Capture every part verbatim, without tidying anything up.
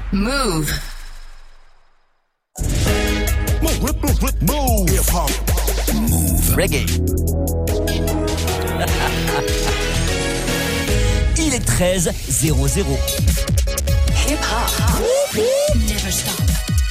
Move. Move. Hip-hop. Move. Reggae. Il est treize zéro zéro. Hip-hop. Never stop.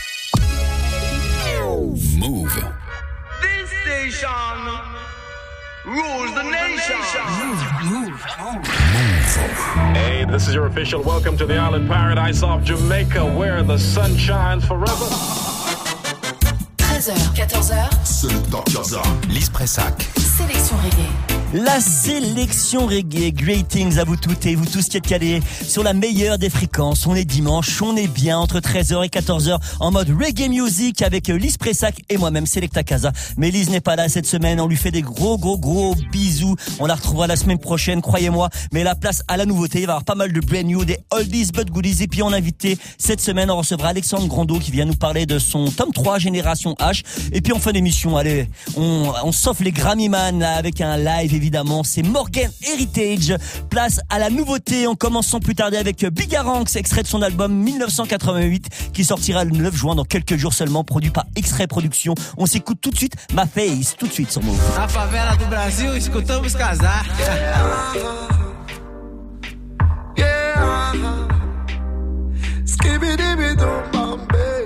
Move. This station rules the nation. Move. Move. Move. Hey, this is your official welcome to the island paradise of Jamaica, where the sun shines forever. treize heures, quatorze heures. Selecta Casa. Lise Pressac. Sélection reggae. La sélection reggae, greetings à vous toutes et vous tous qui êtes calés sur la meilleure des fréquences. On est dimanche, on est bien entre treize heures et quatorze heures en mode reggae music avec Lise Pressac et moi-même Selecta Casa. Mais Lise n'est pas là cette semaine, on lui fait des gros gros gros bisous. On la retrouvera la semaine prochaine, croyez-moi. Mais la place à la nouveauté, il va y avoir pas mal de brand new, des oldies but goodies. Et puis on a invité cette semaine, on recevra Alexandre Grando qui vient nous parler de son tome trois Génération H. Et puis on fait une émission, allez, on, on s'offre les Grammy Man avec un live évidemment, c'est Morgan Heritage. Place à la nouveauté, on commence sans plus tarder avec Bigaranx, extrait de son album dix-neuf cent quatre-vingt-huit qui sortira le neuf juin dans quelques jours seulement, produit par X-Ray Productions. On s'écoute tout de suite Ma Face, tout de suite sur Move. A favela do Brasil, escutamos casar. Yeah, skibidi-bidi-dum, Bombay.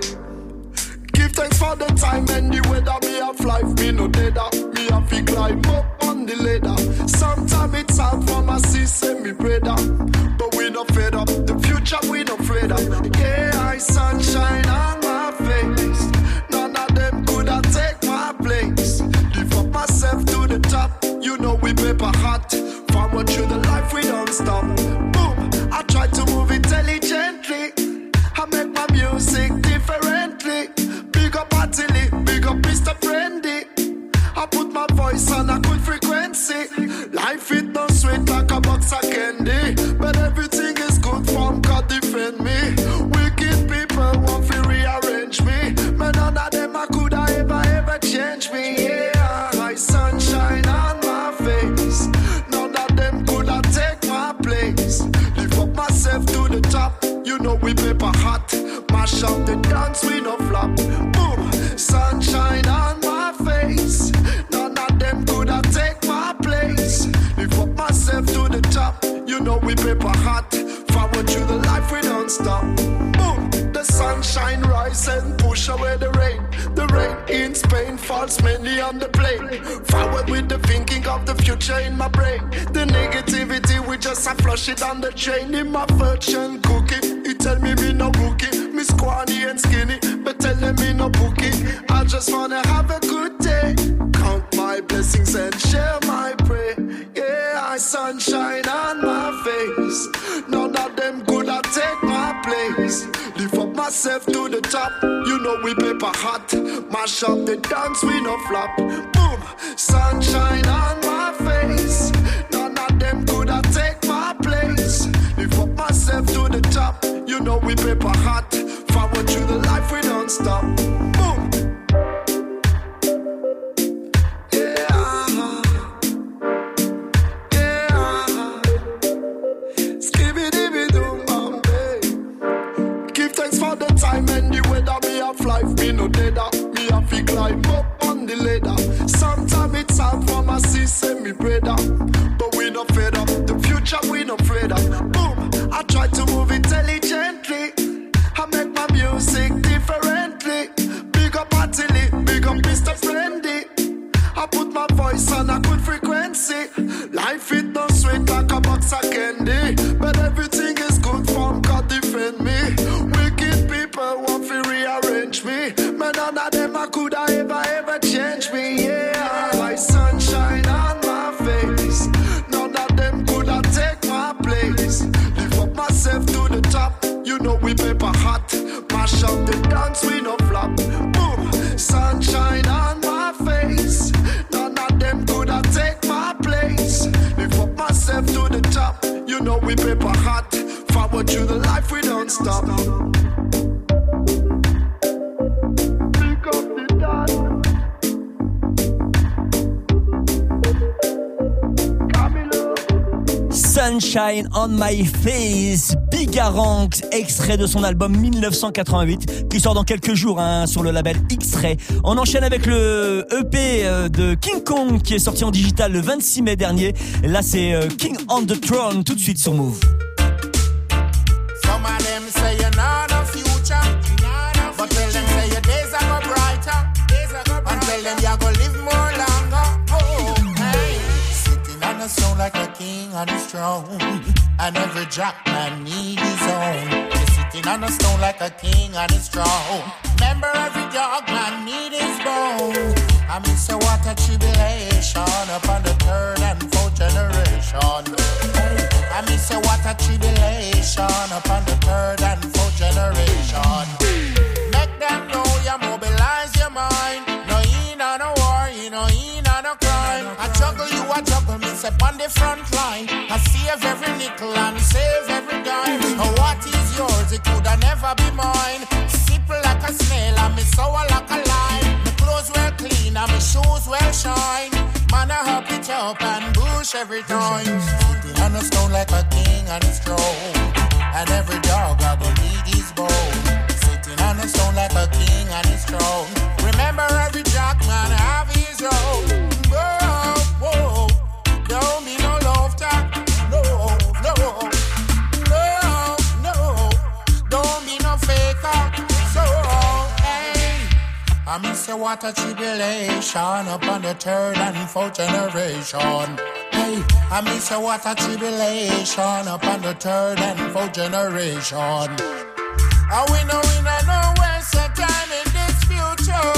Give thanks for the time and the weather. Me have life, me no deader. Me have to climb up on the ladder. Sometimes it's hard for my sister, me brother. But we no fed up, the future we no afraid of. Yeah, I sunshine on my face. None of them could have take my place. Lift up myself to the top. You know we paper hot. Forward through the life we don't stop. Boom, I try to move intelligently. I make my music differently. Big up Atili, big up Mister Friendly. I put my voice on a good frequency. Life it no sweet like a box of candy. But everything is good from God defend me. Wicked people want to rearrange me. But none of them I could ever, ever change me. Yeah, my sunshine on my face. None of them could have take my place. Lift up myself to the top. You know we paper hot. Mash up the dance, we no flop. Boom, sunshine on my face. None of them could have take my place. Lift up myself to the top. You know we paper hot. Forward through the life, we don't stop. Boom, the sunshine rise and push away the rain. The rain in Spain falls mainly on the plane. Forward with the thinking of the future in my brain. The negativity, we just a flush it on the drain. In my fortune cookie, he tell me me no rookie. Me squanny and skinny, but tell them me no bookie. I just wanna have a good day. Count my blessings and share my prayer. Yeah, I sunshine on my face. None of them could have take my place. Lift up myself to the top. You know we paper hot. Mash up the dance, we no flop. Boom, sunshine on my face. None of them could have take my place. Lift up myself to the top. You know we paper hot. Forward through the life, we don't stop. Boom. Time and the weather, me have life, me no deader. Me have to climb up on the ladder. Sometimes it's hard for my sister, me brother. But we no fed up, the future we no afraid of. Boom, I try to move intelligently. I make my music differently. Big up Atili, big up Mister Friendly. I put my voice on a good frequency. Life it no sweet like a box of candy. But everything is good from God defend me. Wicked people want to rearrange me. But none of them I could ever, ever change me. Yeah, my sunshine on my face. None of them could have take my place. Lift up myself to the top. You know we paper hot. Mash up the dance, we no flop. Boom, sunshine on my face. None of them could have take my place. Lift up myself to the top. You know we paper hot. Forward through the life, we don't stop. Pick up the dot. Sunshine on my face, Big Garang, extrait de son album dix-neuf cent quatre-vingt-huit qui sort dans quelques jours hein, sur le label X-Ray. On enchaîne avec le E P de King Kong qui est sorti en digital le vingt-six mai dernier. Là c'est King on the Throne tout de suite sur Move. Some of them say you're not a future, but tell them say your days are go brighter, and tell them you're gonna live more longer. Oh, hey. Sitting on a throne like a king on his throne, and every jack man need his own. He's sitting on a stone like a king on his throne. Remember every dog man need his bone. I mean, so what a tribulation upon the third and fourth generation. Hey. I mean, so what a tribulation upon the third and fourth generation. Make them know you mobilize your mind. No, you know no war, you know you know no crime. I juggle you, I juggle me, step on the front line. I save every nickel and save every dime. And what is yours, it coulda never be mine. Simple like a snail and me sour like a lime. My clothes well clean and my shoes well shine. Man, I hop it up and bush every time. Sitting on a stone like a king on his throne, and every dog I go need his bone. Sitting on a stone like a king on his throne. Remember every jack man have his own. Whoa, whoa, don't be no laughter. No, no, no, no, don't be no faker. So, hey, I mean, say what a tribulation upon the third and fourth generation. Hey, I mean, say what a tribulation upon the third and fourth generation. And we know we don't know waste of time in this future.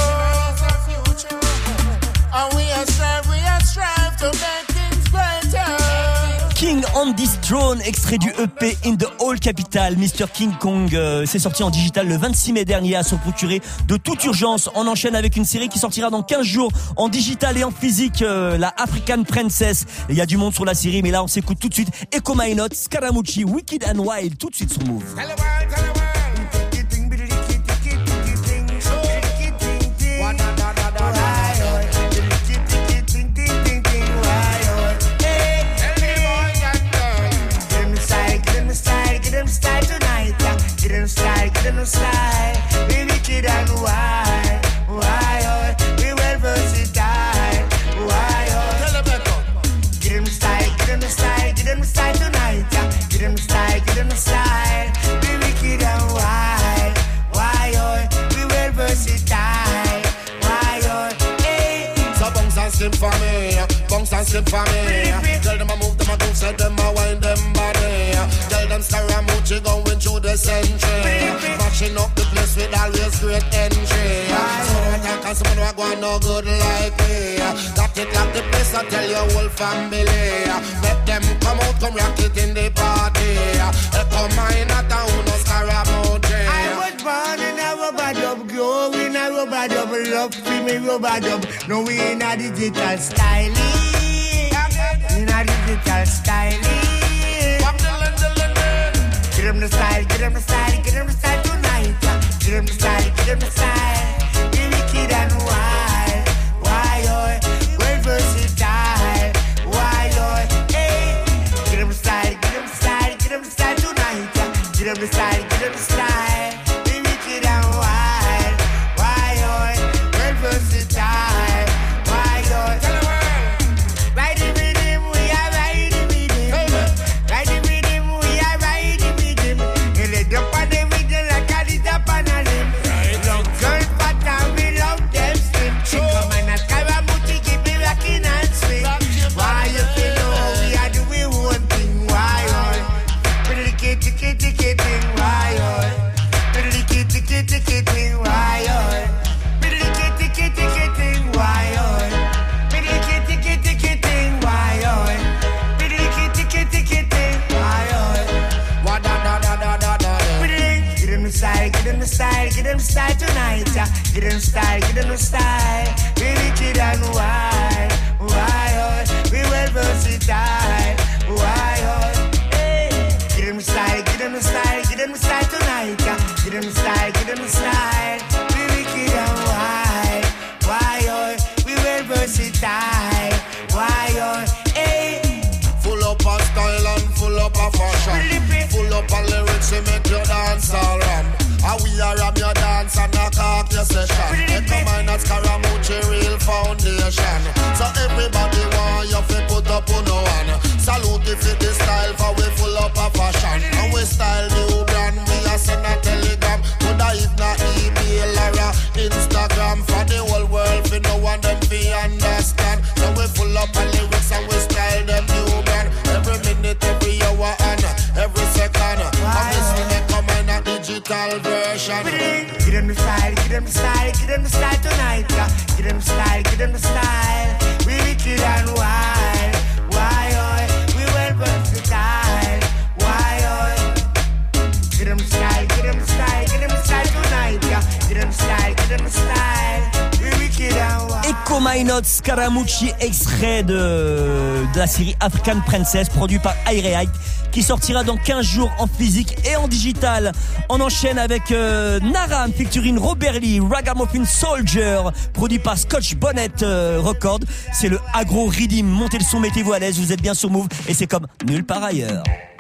And we are strive, we are strive to make things greater. King on this Throne, extrait du E P In the Hall Capital. mister King Kong, euh, c'est sorti en digital le vingt-six mai dernier, à se procurer de toute urgence. On enchaîne avec une série qui sortira dans quinze jours en digital et en physique, euh, la African Princess. Il y a du monde sur la série, mais là on s'écoute tout de suite Echo My Note, Scaramucci, Wicked and Wild, tout de suite sur Move. Get them style, get them style. We wicked and wild, wild. We well versatile, wild. Get them style, get them style, get them style tonight. Get them style, get them style. We wicked and wild, wild. We well versatile, wild. Hey. So bounce and skip for me, bounce and skip for me. Tell them I move them, I do set them, I wind them body. Tell them Scaramucci going through the century. Mashing up the place with always great entry. So I can't call someone who are going no good like me. Got it like the place, I tell your whole family. Let them come out, come rock it in the party. Echo mine at a uno Scaramucci. I was born in a rubber dub, grow in a rubber dub, love free me rubber dub. No, we in a digital styling. In a digital styling. Get them the style, get them the style, get them the style tonight. Get them the style, get them the style. Be wicked and wild, wild, well versatile, wild. Hey, get them the style, get them the style, get them the style tonight. Get them the style, get them the style. Be wicked and wild, wild, well versatile, wild. Ride the rhythm, we are riding with him. Ride the rhythm, we are riding with him. He led up on the rhythm like a lit up on a limb. Long girl fat and we love them slim. She come and a Scaramucci keep me rocking and swing. Why you feel know we are doing one thing? Why all? Pretty kitty kitty kitty why all? Pretty kitty kitty kitty why all? Pretty kitty kitty kitty why all? Pretty kitty kitty kitty why all? Pretty kitty kitty kitty why all? What da da da da da da. Get them the style, get them the style, get them the style tonight. Get them the style, get them the style. We wicked and wild, wild. We well versatile, wild. Hey. Get them the style, get them the style, get them the style tonight. Get them the style, get them the style. We wicked and wild, wild. We well versatile, wild. Hey. Full up of style and full up of fashion. Full up of lyrics nation. So everybody want you fi put up on no one. Salute if it is style for we full up of fashion. And we style new brand, we a send a telegram. Coulda if not email or a Instagram. For the whole world fi know and them fi understand. So we full up of lyrics and we style them new brand. Every minute, every hour and every second. And this will make come in a digital version. Give them the style, give them the style, give them the style tonight. Yeah. Give them the style, give them the style. We wicked and wild. Why, oh, we well versatile. Why, oh. Give them the style, give them the style, give them the style tonight. Yeah. Give them the style, give them the style. We wicked and wild. Echo My Notes, Scaramucci, extrait de, de la série African Princess, produit par Ireheart, qui sortira dans quinze jours en physique et en digital. On enchaîne avec euh, Naram featuring Robert Lee, Ragamuffin Soldier, produit par Scotch Bonnet euh, Record. C'est le agro rhythm. Montez le son, mettez-vous à l'aise, vous êtes bien sur Move et c'est comme nulle part ailleurs.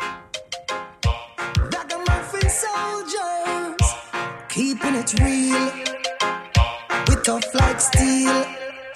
Ragamuffin soldiers, keeping it real, we tough like steel.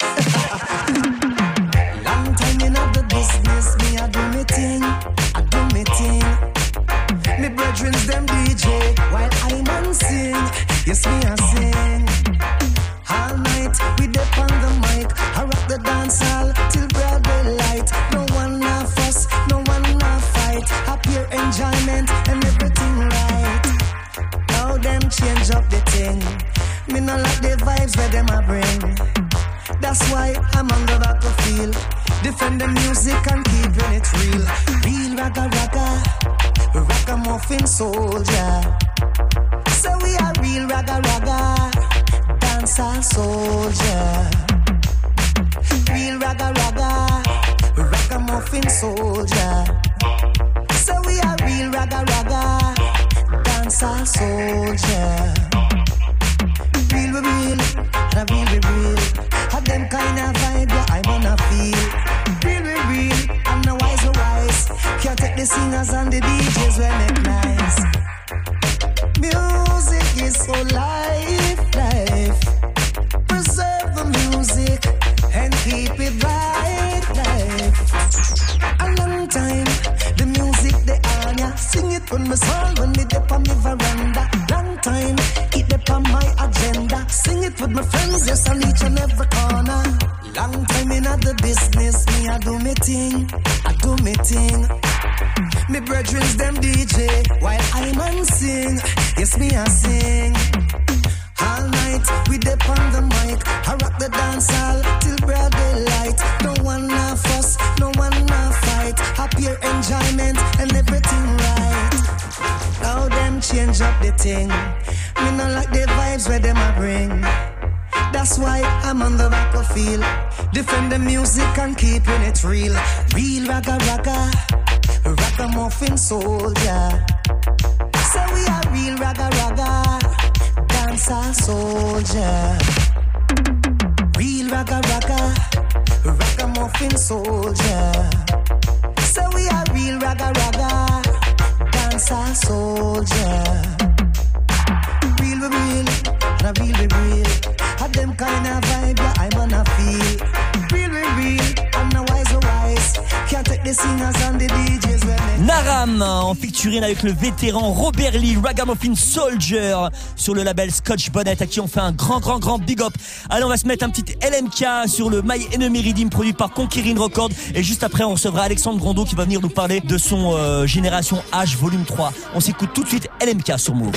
Long time in the business, me I do me thing, I do me thing. Me brethrens them D J while I man sing. Yes, me I sing. All night we dip on the mic, I rock the dance hall till broad daylight. No one na fuss, no one na fight. Happier enjoyment and everything right. Now them change up the thing. Me no like the vibes where them a bring. That's why I'm on the battlefield, defending music and keeping it real. Real ragga ragga, ragamuffin soldier. So we are real ragga ragga, dancer soldier. Real ragga ragga, ragamuffin soldier. So we are real ragga ragga, dancer soldier. Real we real, and real we real. Have them kind of vibe that I wanna feel. Real, real, real, I'm the wise or wise. Can't take the singers and the D Js when make nice. Music is so life, life. Preserve the music and keep it right, life. A long time, the music they on ya. Sing it when me song, when me dip on me veranda. Long time, it dip on my agenda. Sing it with my friends, yes, on each and every corner. Long time in the business, me I do me thing, I do me thing. Me brethrens them D J while I man sing. Yes, me I sing. All night we dip on the mic, I rock the dance hall till broad daylight. No one na fuss, no one na fight. Happier enjoyment and everything right. Now them change up the thing. Me not like the vibes where them a bring. That's why I'm on the battlefield, defend the music and keeping it real. Real ragga ragga, ragamuffin soldier. So we are real ragga ragga, dancer soldier. Real ragga ragga, ragamuffin soldier. So we are real ragga ragga, dancer soldier. Real we real, and a real we real. Have them kind of vibe that I wanna feel. Real we real, I'm the wise or wise. Can't take the singers and the D Js when they... Naram en featuring avec le vétéran Robert Lee, Ragamuffin Soldier, sur le label Scotch Bonnet, à qui on fait un grand grand grand big up. Allez, on va se mettre un petit L M K sur le My Enemy Rhythm, produit par Conquering Record, et juste après on recevra Alexandre Grondeau qui va venir nous parler de son euh, Génération H volume trois. On s'écoute tout de suite L M K sur Move.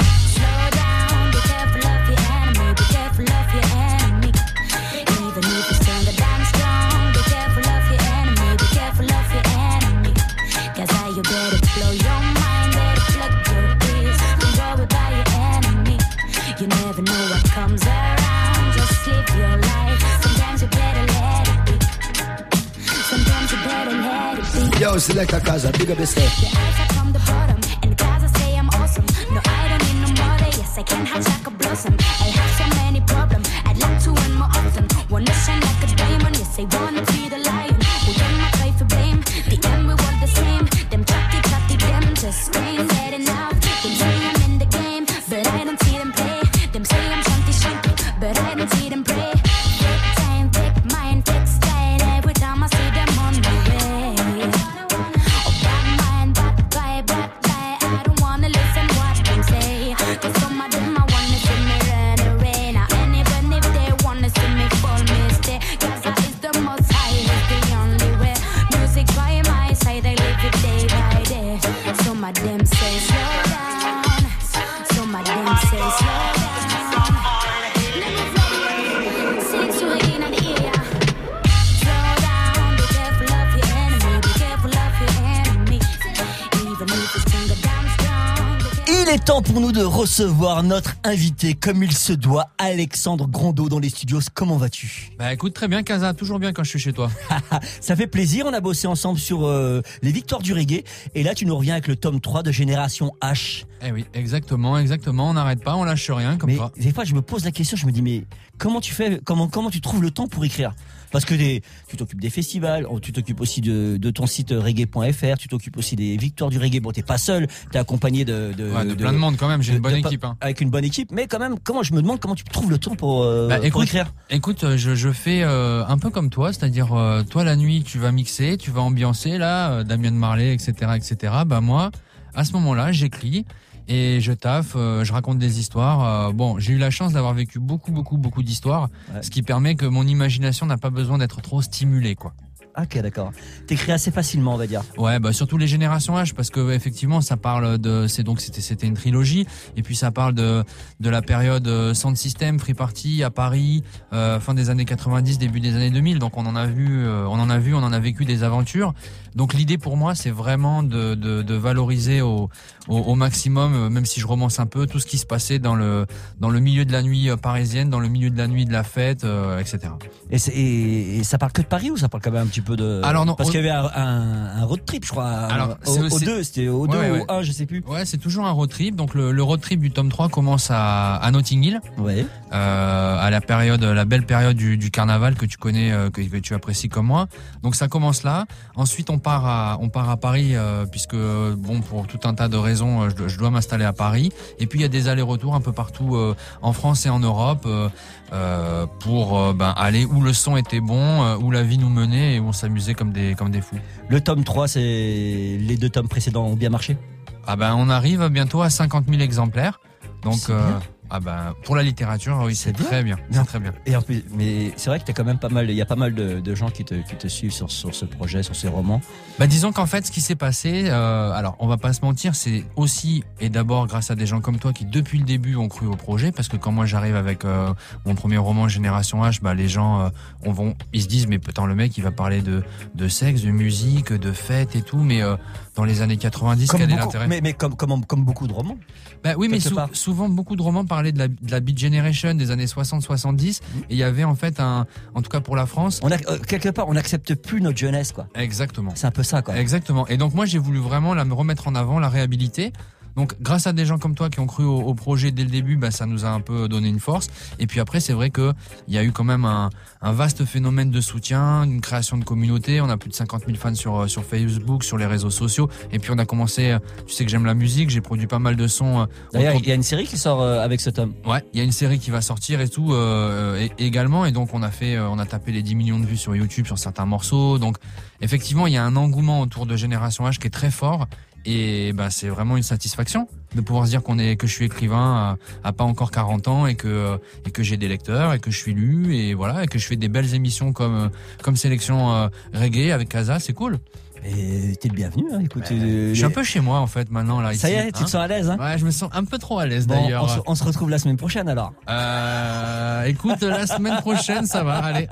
Yo, select a casa, big up yourself. The eyes are from the bottom, and the guys I say I'm awesome. No, I don't need no more. Yes, I can have like a blossom. I have so many problems, I'd like to win more often. Wanna shine like a diamond, yes, I wanna be the lion. Who then my try for blame? The end we want the same. Them chatty chatty, them just ain't said enough. Them say I'm in the game, but I don't see them play. Them say I'm shanty shanty, but I don't see them pray. Take time, take my Il est temps pour nous de recevoir notre invité comme il se doit, Alexandre Grondeau dans les studios. Comment vas-tu? Bah écoute, très bien Casa, toujours bien quand je suis chez toi. Ça fait plaisir, on a bossé ensemble sur euh, les victoires du reggae et là tu nous reviens avec le tome trois de Génération H. Eh oui, exactement, exactement, on n'arrête pas, on lâche rien comme mais ça. Des fois je me pose la question, je me dis mais comment tu fais, comment, comment tu trouves le temps pour écrire? Parce que des, tu t'occupes des festivals, tu t'occupes aussi de, de ton site reggae point f r, tu t'occupes aussi des victoires du reggae. Bon, t'es pas seul, t'es accompagné de, de, ouais, de, de plein de monde quand même. J'ai de, une bonne de, équipe. Hein. Avec une bonne équipe, mais quand même, comment je me demande comment tu trouves le temps pour, euh, bah, écoute, pour écrire. Écoute, je, je fais euh, un peu comme toi, c'est-à-dire euh, toi la nuit, tu vas mixer, tu vas ambiancer là, euh, Damien Marley, et cetera, et cetera. Bah moi, à ce moment-là, j'écris. Et je taffe, euh, je raconte des histoires. Euh, bon, j'ai eu la chance d'avoir vécu beaucoup, beaucoup, beaucoup d'histoires, ouais. Ce qui permet que mon imagination n'a pas besoin d'être trop stimulée, quoi. Ok, d'accord. T'écris assez facilement, on va dire. Ouais, bah surtout les Générations H, parce que effectivement, ça parle de, c'est donc c'était c'était une trilogie, et puis ça parle de de la période Sound System, Free Party à Paris, euh, fin des années quatre-vingt-dix, début des années deux mille. Donc on en a vu, euh, on en a vu, on en a vécu des aventures. Donc l'idée pour moi, c'est vraiment de de, de valoriser au, au au maximum, même si je romance un peu, tout ce qui se passait dans le dans le milieu de la nuit parisienne, dans le milieu de la nuit de la fête, euh, et cetera. Et, c'est, et, et ça parle que de Paris ou ça parle quand même un petit peu de... Alors non, parce au... qu'il y avait un, un, un road trip, je crois. Alors, au, au deux, c'était au deux ouais, ou ouais. au un, je sais plus. Ouais, c'est toujours un road trip. Donc le, le road trip du tome trois commence à, à Notting Hill. Ouais. Euh, à la période, la belle période du, du carnaval que tu connais, euh, que, que tu apprécies comme moi. Donc ça commence là. Ensuite, on part à, on part à Paris, euh, puisque bon, pour tout un tas de raisons, je, je dois m'installer à Paris. Et puis il y a des allers-retours un peu partout euh, en France et en Europe euh, euh, pour euh, ben aller où le son était bon, euh, où la vie nous menait et où on s'amusait comme des comme des fous. Le tome trois, c'est les deux tomes précédents ont bien marché. Ah ben on arrive bientôt à cinquante mille exemplaires. Donc c'est euh, bien. Ah ben pour la littérature, oui, c'est, c'est très bien, c'est très bien. Et en plus, mais c'est vrai que t'as quand même pas mal, il y a pas mal de, de gens qui te, qui te suivent sur, sur ce projet, sur ces romans. Bah disons qu'en fait, ce qui s'est passé, euh, alors on va pas se mentir, c'est aussi et d'abord grâce à des gens comme toi qui depuis le début ont cru au projet, parce que quand moi j'arrive avec euh, mon premier roman Génération H, bah les gens, euh, on vont, ils se disent mais putain le mec il va parler de de sexe, de musique, de fête et tout, mais euh, dans les années quatre-vingt-dix, comme quel beaucoup, est l'intérêt? Mais, mais comme, comme, comme beaucoup de romans. Bah oui, mais sou- souvent beaucoup de romans parlaient de la, de la Beat Generation des années soixante soixante-dix, mmh. Et il y avait en fait un, en tout cas pour la France, on a euh, quelque part on n'accepte plus notre jeunesse, quoi. Exactement. C'est un peu ça, quoi. Exactement. Et donc moi j'ai voulu vraiment la me remettre en avant, la réhabiliter. Donc grâce à des gens comme toi qui ont cru au, au projet dès le début, bah ça nous a un peu donné une force. Et puis après c'est vrai que il y a eu quand même un, un vaste phénomène de soutien, une création de communauté. On a plus de cinquante mille fans sur sur Facebook, sur les réseaux sociaux. Et puis on a commencé. Tu sais que j'aime la musique, j'ai produit pas mal de sons. D'ailleurs il y a une série qui sort avec ce tome. Ouais, il y a une série qui va sortir et tout euh, et, également. Et donc on a fait, on a tapé les dix millions de vues sur YouTube sur certains morceaux. Donc effectivement il y a un engouement autour de Génération H qui est très fort. Et ben c'est vraiment une satisfaction de pouvoir se dire qu'on est que je suis écrivain à, à pas encore quarante ans et que et que j'ai des lecteurs et que je suis lu et voilà et que je fais des belles émissions comme comme Sélection euh, Reggae avec Casa, c'est cool. Et t'es le bienvenu, hein, écoute. Ouais, euh, je suis un peu chez moi en fait maintenant là. Ça ici, y est, tu hein te sens à l'aise, hein? Ouais, je me sens un peu trop à l'aise bon, d'ailleurs. On se, on se retrouve la semaine prochaine alors. Euh, écoute, la semaine prochaine ça va, allez.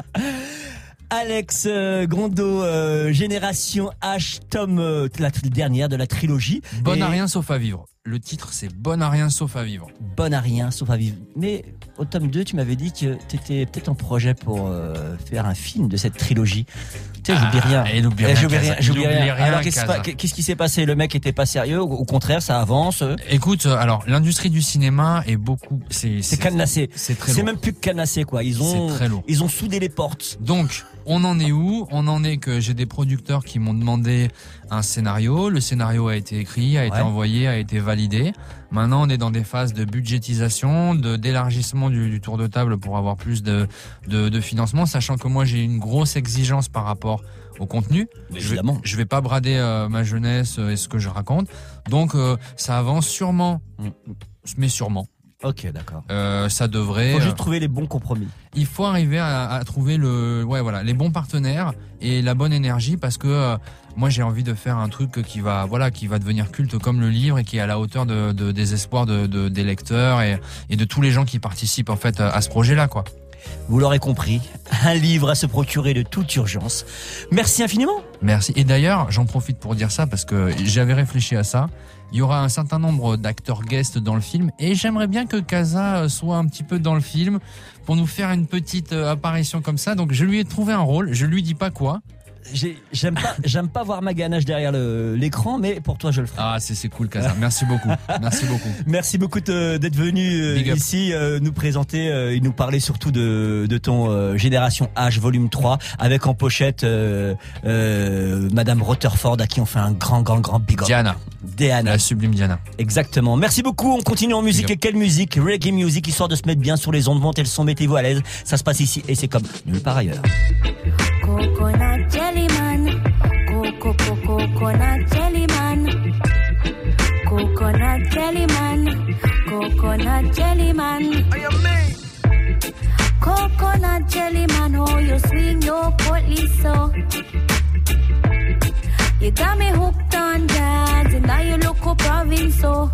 Alex euh, Grondeau, euh, Génération H, tome euh, la t- dernière de la trilogie. Bonne et... à rien sauf à vivre. Le titre c'est Bonne à rien sauf à vivre. Bonne à rien sauf à vivre. Mais au tome deux, tu m'avais dit que t'étais peut-être en projet pour euh, faire un film de cette trilogie. Tu sais, j'oublie rien. Ah, il oublie rien. J'oublie rien. J'oublie rien. rien. Alors qu'est-ce, pas, qu'est-ce qui s'est passé? Le mec était pas sérieux? Au contraire, ça avance? Écoute, alors l'industrie du cinéma est beaucoup. C'est, c'est, c'est cadenassé. C'est très C'est lourd. même plus que cadenassé, quoi. Ils ont. C'est très lourd. Ils ont soudé les portes. Donc. On en est où? On en est que j'ai des producteurs qui m'ont demandé un scénario. Le scénario a été écrit, a été ouais. envoyé, a été validé. Maintenant, on est dans des phases de budgétisation, de d'élargissement du, du tour de table pour avoir plus de, de, de financement, sachant que moi j'ai une grosse exigence par rapport au contenu. Évidemment. Je vais, je vais pas brader euh, ma jeunesse et ce que je raconte. Donc euh, ça avance sûrement, mmh. mais sûrement. Ok, d'accord. Euh, ça devrait. Faut juste trouver les bons compromis. Il faut arriver à, à trouver le, ouais, voilà, les bons partenaires et la bonne énergie parce que euh, moi j'ai envie de faire un truc qui va, voilà, qui va devenir culte comme le livre et qui est à la hauteur de, de des espoirs de, de des lecteurs et, et de tous les gens qui participent en fait à ce projet-là, quoi. Vous l'aurez compris, un livre à se procurer de toute urgence. Merci infiniment. Merci. Et d'ailleurs, j'en profite pour dire ça parce que j'avais réfléchi à ça. Il y aura un certain nombre d'acteurs guests dans le film et j'aimerais bien que Kaza soit un petit peu dans le film pour nous faire une petite apparition comme ça. Donc je lui ai trouvé un rôle, je lui dis pas quoi. J'ai, j'aime pas, j'aime pas voir ma ganache derrière le, l'écran, mais pour toi je le ferai. Ah, c'est, c'est cool, Kaza. Merci beaucoup. Merci beaucoup. Merci beaucoup de, d'être venu euh, ici euh, nous présenter euh, et nous parler surtout de, de ton euh, Génération H volume trois avec en pochette euh, euh, Madame Rutherford à qui on fait un grand, grand, grand big up. Diana. Diana. La sublime Diana. Exactement. Merci beaucoup. On continue en musique. Et quelle musique? Reggae music, histoire de se mettre bien sur les ondes. Montez le son, mettez-vous à l'aise. Ça se passe ici et c'est comme nulle part ailleurs. Coconut jelly man, coco coco coconut jelly man, coconut jelly man, coconut jelly man. Coconut jelly man, oh you swing your portly so. You got me hooked on jazz, and now you look up province so.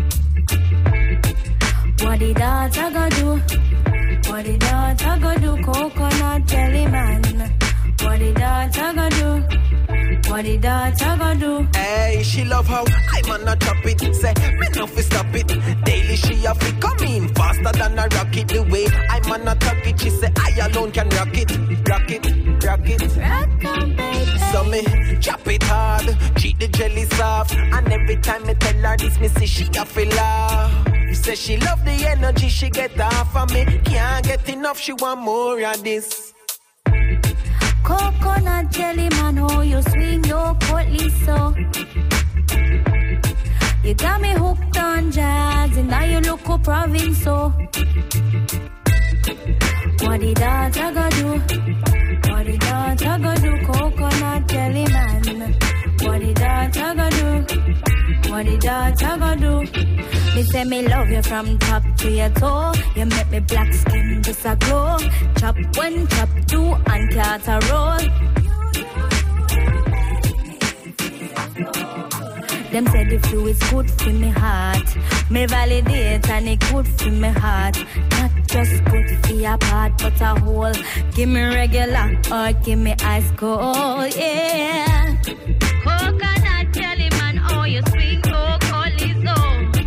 What the dogs I gonna do? What the dogs I gonna do? Coconut jelly man. What the dogs I gonna do? What the dogs I gonna do? Hey, she love how I'm on a chop it. Say, me no fi stop it. Daily she have to come in faster than a rocket. The way I'm on a top it, she say I alone can rock it, rock it, rock it. Rock on, baby. So me chop it hard, treat the jelly soft, and every time me tell her this, me say she a feel laugh. Say she love the energy she get off of me. Can't get enough, she want more of this. Coconut jelly man, oh you swing your portly so. You got me hooked on jazz, and now you look up province so. What the dogs I gonna do? What the dogs I gonna do? Coconut jelly man. What the dogs I gonna do? What the dogs I gonna do? Me say me love you from top to your toe. You make me black skin just a glow. Chop one, chop two, and cut a roll. Them say the fluid's good for me heart. Me validate and it good for me heart. Not just good for your part, but a whole. Give me regular or give me ice cold, yeah. Coconut jelly man, oh you swing so cold so.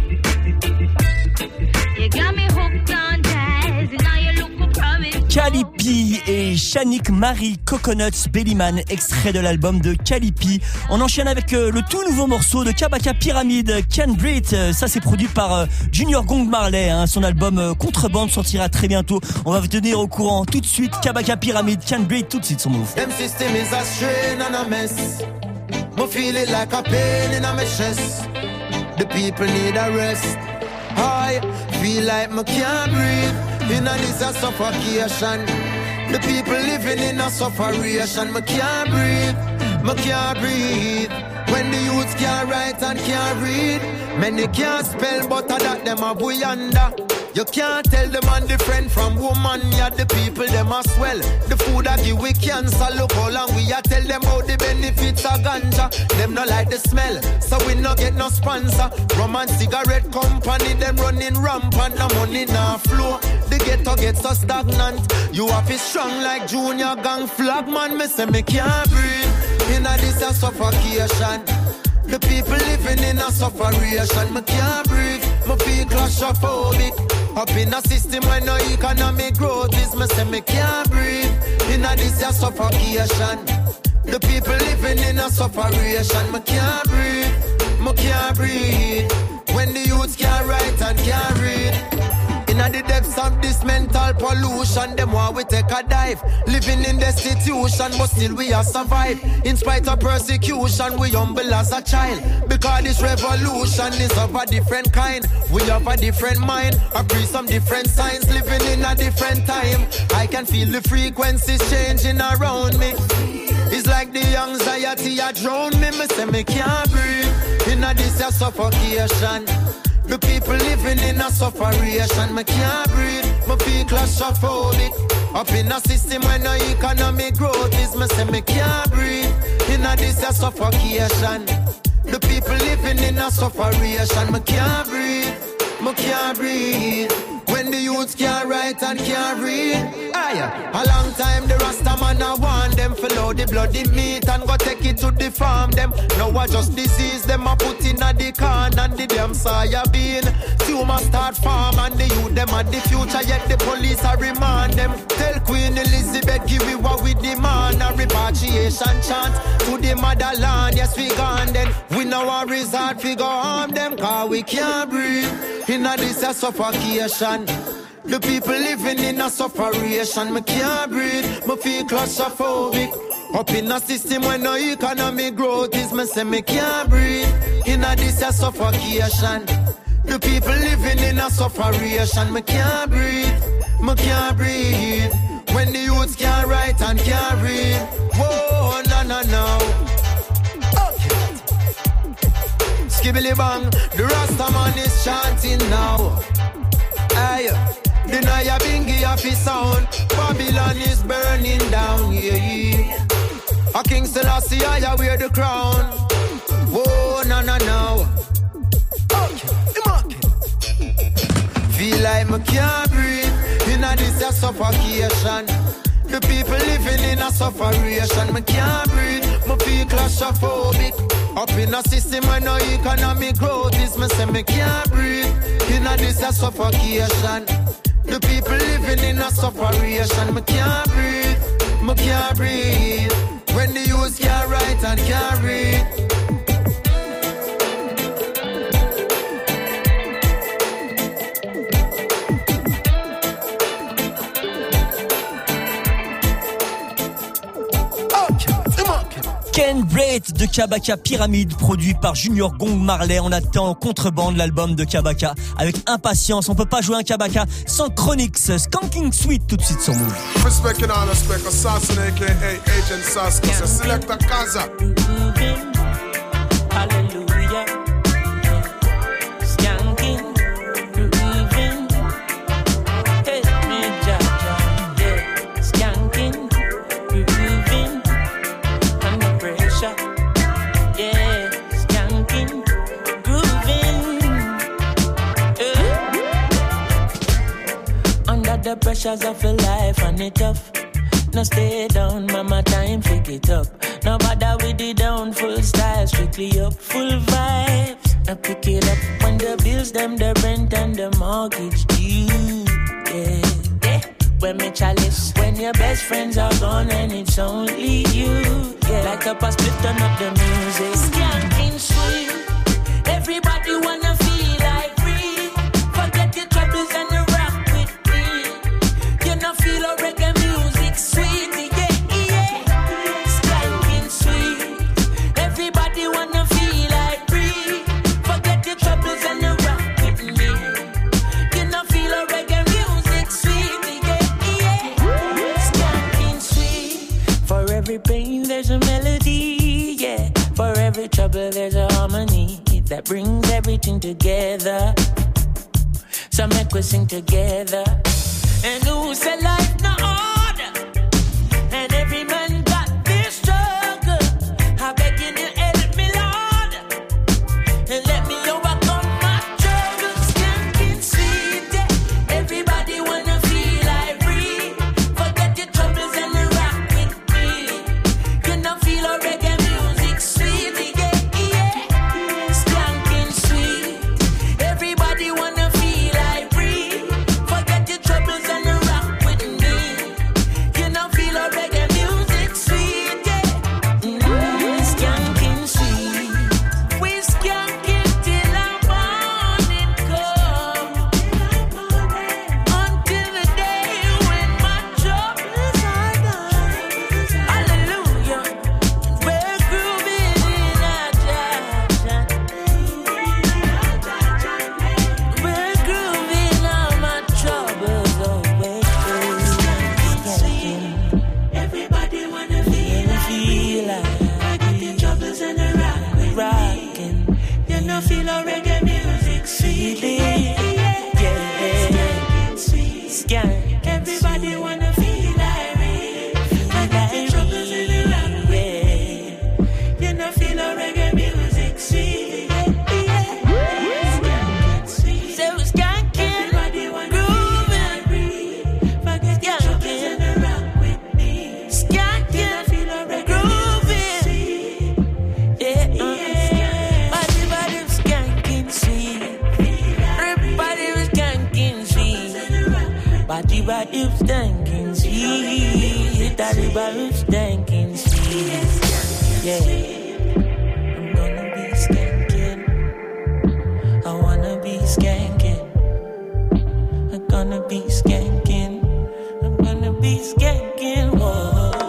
You got me hooked on jazz, and now you look up province. Calipi et Shanik Marie Coconuts Bellyman, extrait de l'album de Calipi. On enchaîne avec euh, le tout nouveau morceau de Kabaka Pyramid, Can't Breathe. Euh, ça c'est produit par euh, Junior Gong Marley, hein. Son album euh, Contrebande sortira très bientôt. On va vous tenir au courant tout de suite. Kabaka Pyramid, Can't Breathe, tout de suite son move. Them system is a strain and a mess. Me feel it like a pain in my chest. The people need a rest. I feel like me can't breathe. In a this a suffocation. The people living in a sufferation. Me can't breathe. Me can't breathe. When the youths can't write and can't read. Many can't spell but a that them a boy under. You can't tell the man different from woman. Yeah, the people them a swell. The food a give we cancer. Look how long we a tell them how the benefits of ganja. Them no like the smell, so we no get no sponsor. Rum and cigarette company, them running rampant. The money now flow. The ghetto get so stagnant. You have it strong like Junior Gang flag man. Me say me can't breathe. In a this a suffocation. The people living in a sufferation. Me can't breathe. Me feel claustrophobic. Up in a system where no economic growth is. Me say me can't breathe. In a this a suffocation. The people living in a sufferation. Me can't breathe. Me can't breathe. When the youths can't write and can't read. In the depths of this mental pollution, them want we take a dive. Living in destitution, but still we are survive. In spite of persecution, we humble as a child. Because this revolution is of a different kind. We have a different mind, agree some different signs. Living in a different time. I can feel the frequencies changing around me. It's like the anxiety a drown me. Me say me can't breathe. In a this a suffocation. The people living in a sufferation. Me can't breathe, me feel claustrophobic. Up in a system where no economic growth is. Me say me can't breathe, in a this a suffocation. The people living in a sufferation. Me can't breathe, me can't breathe. When when the youths can't write and can't read. Aye, a long time the Rasta man a want them follow the bloody meat and go take it to the farm. Them now I just disease them a put in a the can and the damn soya bean. Few must start farm and the youth them at the future yet the police a remand them. Tell Queen Elizabeth give we what we demand a repatriation chant to the motherland. Yes we gone then we know our resort we go harm them cause we can't breathe in a this a suffocation. The people living in a sufferation. Me can't breathe, me feel claustrophobic. Up in a system where no economic growth is, me say me can't breathe. In a this a suffocation. The people living in a sufferation. Me can't breathe, me can't breathe. When the youths can't write and can't read. Whoa, no, no, no. Okay. Skibbly bang, the Rasta man is chanting now. Aye. Deny a bingy of his sound. Babylon is burning down, yeah, yeah. A King Selassie, I wear the crown. Whoa, no, no, no. Okay, feel like me can't breathe in a this a suffocation. The people living in a sufferation. Me can't breathe, me feel claustrophobic. Up in a system where no economic growth is, me say me can't breathe in a this a suffocation. The people living in a sufferation. Me can't breathe, me can't breathe. When the youth can't write and can't read. Ken Braith de Kabaka Pyramide, produit par Junior Gong Marley. On attend en contrebande l'album de Kabaka avec impatience. On peut pas jouer un Kabaka sans Chronix. Skanking Sweet tout de suite sur Move. Respect and all respect, Assassin aka Agent Saska, so select a Kaza. Hallelujah. Skanking, grooving. Hey, me Jaja, yeah. Skanking, grooving. Under pressure, yeah. Skanking, grooving. Uh. Under the pressures of a life and it tough. No stay down, mama, time, pick it up. No bother with the down, full style, strictly up, full vibes. I pick it up when the bills, them, the rent and the mortgage due. Yeah, yeah. When me chalice, when your best friends are gone and it's only you. Yeah, like up a split, turn up the music. Skanking sweet, everybody wanna feel like free. Forget your troubles and you rock with me. You know feel a reggae music sweet, yeah, yeah. Skanking sweet, everybody wanna feel like free. Forget your troubles and you rock with me. You know feel a reggae music sweet, yeah, yeah. Skanking sweet, for every pain there's a melody, yeah. For every trouble there's a harmony that brings everything together. So make we sing together. And who said life no order? And every man got this struggle. I beg you to help me, Lord, and let me overcome my troubles. Skanking sweet, yeah. Everybody wanna feel like free. Forget your troubles and rock with me. You know feel a reggae music sweet, yeah, yeah. Skanking sweet, everybody wanna feel like free. Forget your troubles and rock with Daddy body stinking sweet. Daddy body stinking sweet. Yeah, I'm gonna be skanking. I wanna be skanking. I'm gonna be skanking. I'm gonna be skanking. Whoa.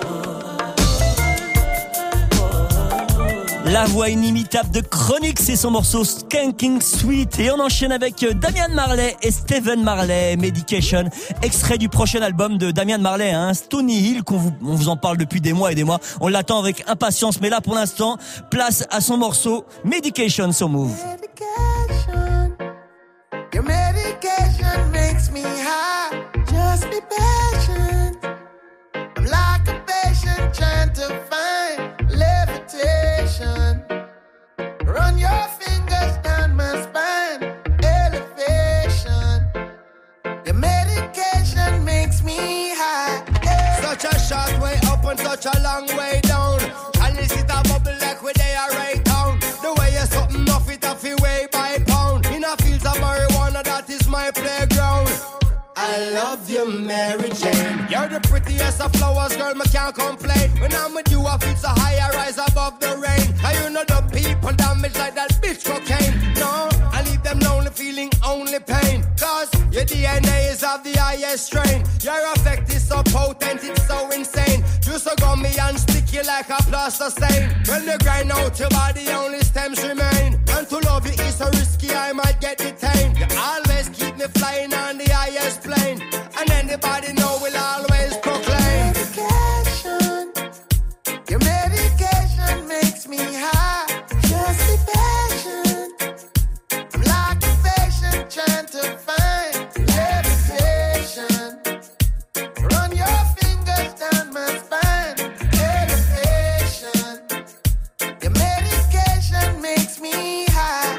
La voix inimitable de Chronic, c'est son morceau Skanking Sweet. Et on enchaîne avec Damian Marley et Stephen Marley, Medication, extrait du prochain album de Damian Marley, hein, Stony Hill, qu'on vous, on vous en parle depuis des mois et des mois. On l'attend avec impatience, mais là pour l'instant, place à son morceau Medication sur Move. Medication, your medication makes me high. Just be patient. I'm like a patient trying to find levitation. Run your fingers down my spine. Elevation. Your medication makes me high. Such a short way up and such a long way down. And this it a bubble like where they are right down. The way you're something off it off your way by pound. In a fields of marijuana, that is my playground. I love you, Mary Jane. You're the prettiest of flowers, girl, me can't complain. When I'm with you, I feel so high, I rise above the rain. And you know the people damage like that bitch cocaine. No, I leave them lonely, feeling only pain. Cause your D N A is of the highest strain. Your effect is so potent, it's so insane. You so gummy and sticky like a plaster stain. When you grind out your body, only stems remain. And to love you is so risky, I might get detained. You always keep me flying on the highest plane. And anybody know will always proclaim. Medication, your medication makes me high. Just be patient. I'm like a patient trying to find levitation. Run your fingers down my spine. Elevation. Your medication makes me high.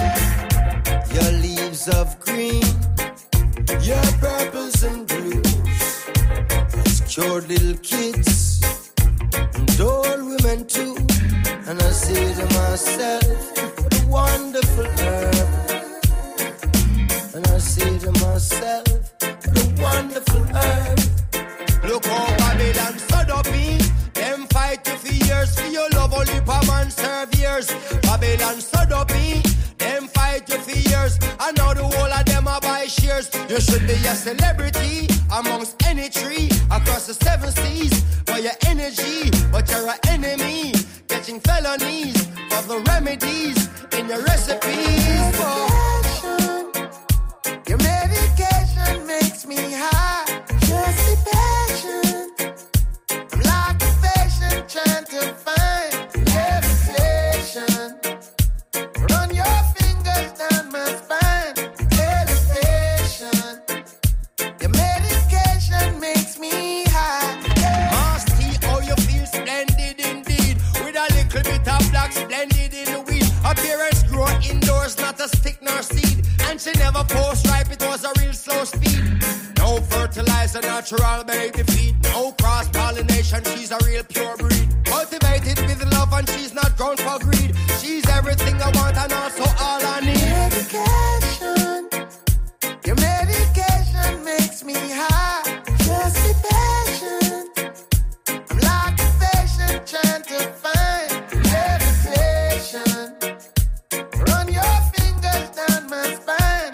Your leaves of green, your purples and blues, has cured little kids and old women too. And I say to myself, what a wonderful herb. And I say to myself, what a wonderful herb. Look how Babylon stood up in. Them fight you for years, for your love only per man serve years. Babylon stood up in. Them fight you for years, and now the whole of them are buy shares. You should be a celebrity amongst any tree across the seven seas for your energy, but you're an enemy, catching felonies for the remedies in your recipes. Medication, your medication makes me high. Just be patient. I'm like a patient trying to find levitation. Run your fingers down my spine. Elevation. Your medication makes me high. Masty, how you feel splendid indeed. With a little bit of black splendid in the weed. Appearance grow indoors, not a stick nor seed. And she never post ripe, it was a real slow speed. No fertilizer, natural baby feed. No cross pollination, she's a real pure breed. Cultivated with love and she's not grown for greed. She's everything I want and also all I need. Medication, your medication makes me high. Just be patient. I'm like a patient trying to find levitation. Run your fingers down my spine.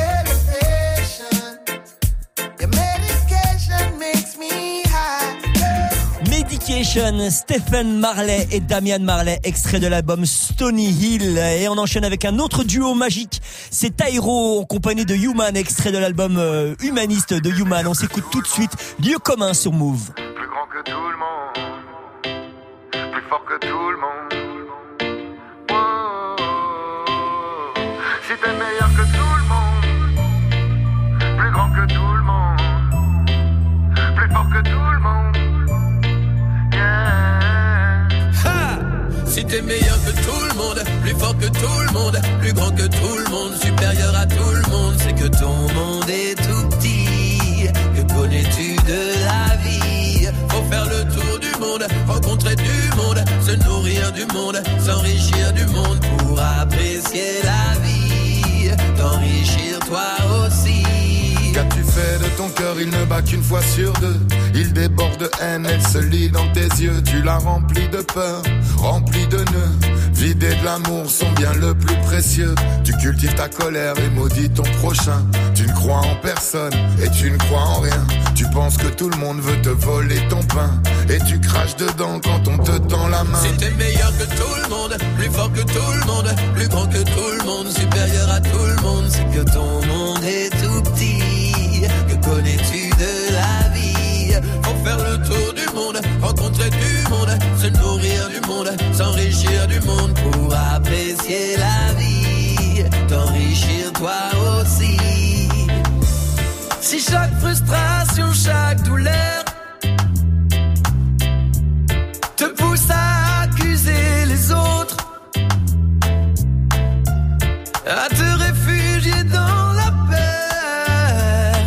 Elevation. Your medication makes me high. Medication, Stephen Marley et Damian Marley, extrait de l'album Stony Hill. Et on enchaîne avec un autre duo magique, c'est Tyro en compagnie de Human, extrait de l'album euh, Humaniste de Human. On s'écoute tout de suite, Lieu commun sur Move. Plus grand que tout le monde, plus fort que tout le monde. Wow. Si t'es meilleur que tout le monde, plus grand que tout le monde, plus fort que tout le monde. Si t'es meilleur que tout le monde, plus fort que tout le monde, plus grand que tout le monde, supérieur à tout le monde, c'est que ton monde est tout petit. Que connais-tu de la vie? Faut faire le tour du monde, rencontrer du monde, se nourrir du monde, s'enrichir du monde pour apprécier la vie, t'enrichir toi aussi. Qu'as-tu fait de ton ton cœur, il ne bat qu'une fois sur deux. Il déborde de haine, elle se lit dans tes yeux. Tu l'as rempli de peur, rempli de nœuds. Vidé de l'amour, son bien le plus précieux. Tu cultives ta colère et maudis ton prochain. Tu ne crois en personne et tu ne crois en rien. Tu penses que tout le monde veut te voler ton pain. Et tu craches dedans quand on te tend la main. Si t'es meilleur que tout le monde, plus fort que tout le monde, plus grand que tout le monde, supérieur à tout le monde, c'est que ton monde est tout petit. Que connais-tu de la vie? Faut faire le tour du monde, rencontrer du monde, se nourrir du monde, s'enrichir du monde pour apprécier la vie, t'enrichir toi aussi. Si chaque frustration, chaque douleur te pousse à accuser les autres, à te réfugier dans la peur,